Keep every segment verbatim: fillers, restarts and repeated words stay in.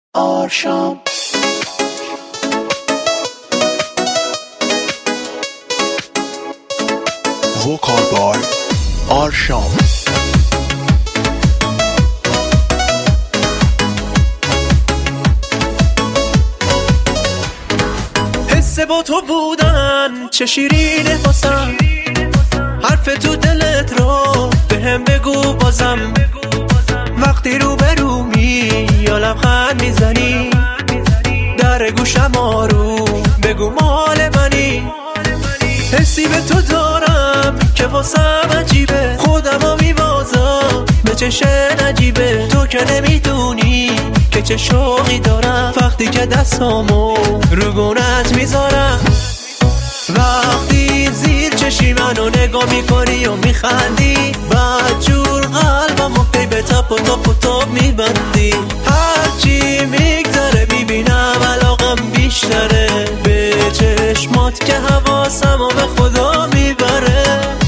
آرشام. وکال بای آرشام. حس با تو بودن چه شیرینه واسم، حرف تو دلت رو به هم بگو بازم. وقتی رو به رو می یا لبخند میزنی، در گوشم آروم بگو مال منی. حسی به تو دارم که واسم عجیبه، خودمو میبازم به چشم نجیبه. تو که نمیدونی که چه شوقی دارم وقتی که دستامو رو گونت میذارم. وقتی زیر چشی منو نگاه میکنی و میخندی، بدجور قلبمو پی به تپ و تاپ و تاپ میبندی. هرچی میگذره میبینم علاقم بیشتره به چشمات که حواسمو به خدا میبره.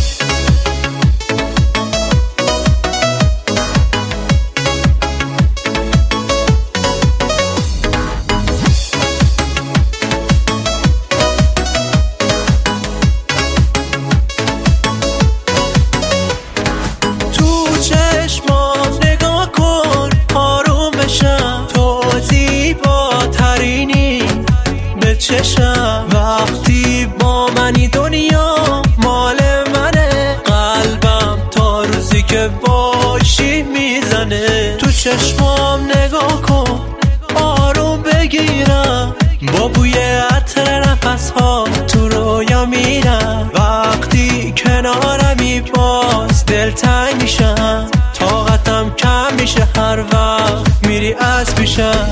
چشم وقتی با منی دنیا مال منه، قلبم تا روزی که باشی میزنه. تو چشمام نگاه کن آروم بگیرم، با بوی عطر نفس ها تو رویا میرم. وقتی کنارمی باز دلتنگ میشم، طاقتم کم میشه هر وقت میری از پیشم.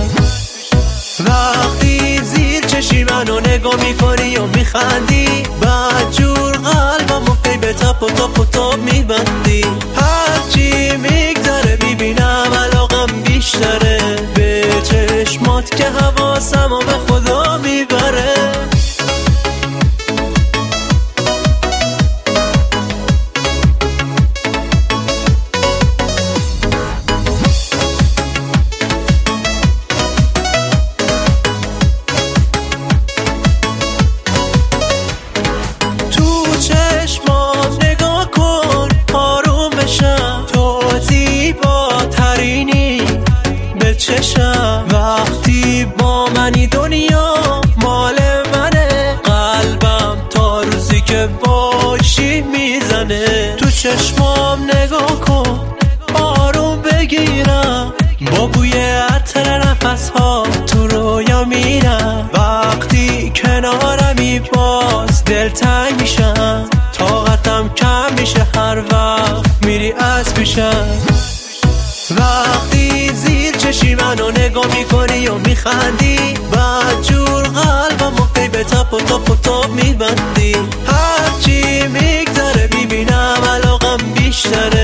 وقتی زیر چشی منو نگاه میکنی و میخندی، بدجور قلبمو پی به تپ و تاپ و تاپ میبندی. هرچی میگذره میبینم علاقم بیشتره به چشمات که حواسمو به خدا میبره. چشم وقتی با منی دنیا مال منه، قلبم تا روزی که باشی میزنه. تو چشمام نگاه کن آروم بگیرم، با بوی عطر نفس ها تو رویا میرم. وقتی کنارمی باز دلتنگ میشم، طاقتم کم میشه هر وقت میری از پیشم. وقتی زیر چشی منو نگاه میکنی و میخندی، بدجور قلبمو پی به تپ و تاپ و تاپ میبندی. هرچی میگذره میبینم علاقم بیشتره